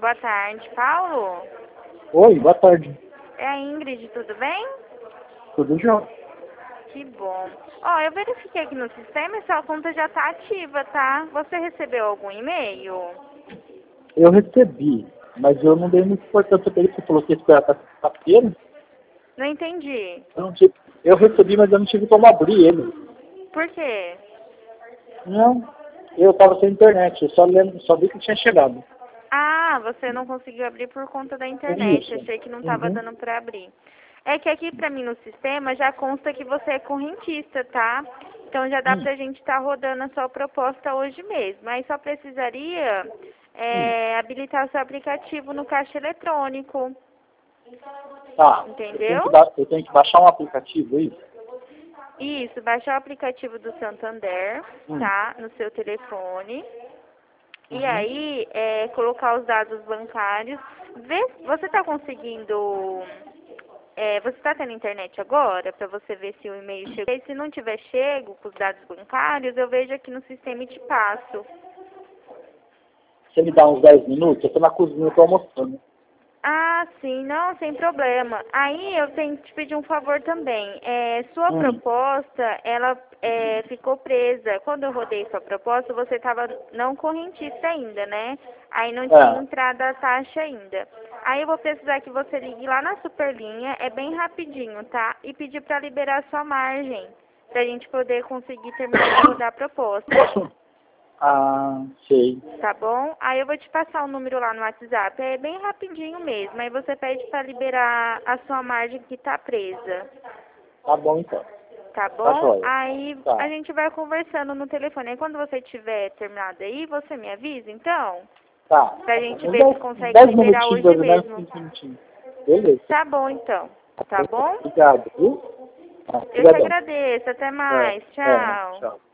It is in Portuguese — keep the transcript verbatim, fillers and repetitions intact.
Boa tarde, Paulo. Oi, boa tarde. É a Ingrid, tudo bem? Tudo jóia? Que bom. Ó, eu verifiquei aqui no sistema e sua conta já tá ativa, tá? Você recebeu algum e-mail? Eu recebi, mas eu não dei muita importância para ele, você falou que ia esperar até sexta-feira. Não entendi. Eu, não tive- eu recebi, mas eu não tive como abrir ele. Por quê? Não, eu estava sem internet, eu só, lembro, só vi que tinha chegado. Ah, você não conseguiu abrir por conta da internet. Isso. Achei que não tava Uhum. dando pra abrir. É que aqui pra mim no sistema já consta que você é correntista, tá? Então já dá Hum, pra gente estar rodando a sua proposta hoje mesmo. Aí só precisaria hum. é, habilitar seu aplicativo no caixa eletrônico. Tá, eu tenho, que Entendeu? ba- eu tenho que baixar um aplicativo, é isso? Isso, baixar o aplicativo do Santander, Hum. tá? No seu telefone. E Uhum. aí, é, colocar os dados bancários. Vê, você está conseguindo. É, você está tendo internet agora para você ver se o e-mail chegou? E se não tiver chego com os dados bancários, eu vejo aqui no sistema e te passo. Você me dá uns dez minutos? Eu estou na cozinha, estou almoçando. Ah, sim, não, sem problema. Aí eu tenho que te pedir um favor também. É, sua Hum. proposta, ela é, ficou presa. Quando eu rodei sua proposta, você estava não correntista ainda, né? Aí não tinha É. entrado a taxa ainda. Aí eu vou precisar que você ligue lá na Superlinha, é bem rapidinho, tá? E pedir para liberar sua margem, pra gente poder conseguir terminar de rodar a proposta. Ah, sei. Tá bom? Aí eu vou te passar o número lá no WhatsApp. É bem rapidinho mesmo. Aí você pede para liberar a sua margem que tá presa. Tá bom então. Tá Tá bom? joia. Aí Tá. a gente vai conversando no telefone. Aí quando você tiver terminado aí, você me avisa, então? Tá. Pra gente Uns ver se dez, consegue dez liberar minutinhos, hoje mais ou menos, mesmo. quinze minutinhos. Beleza. Tá bom, então. Tá bom? Obrigado, viu? Ah, Eu te obrigadão. agradeço. Até É, mais. é, Tchau. tchau.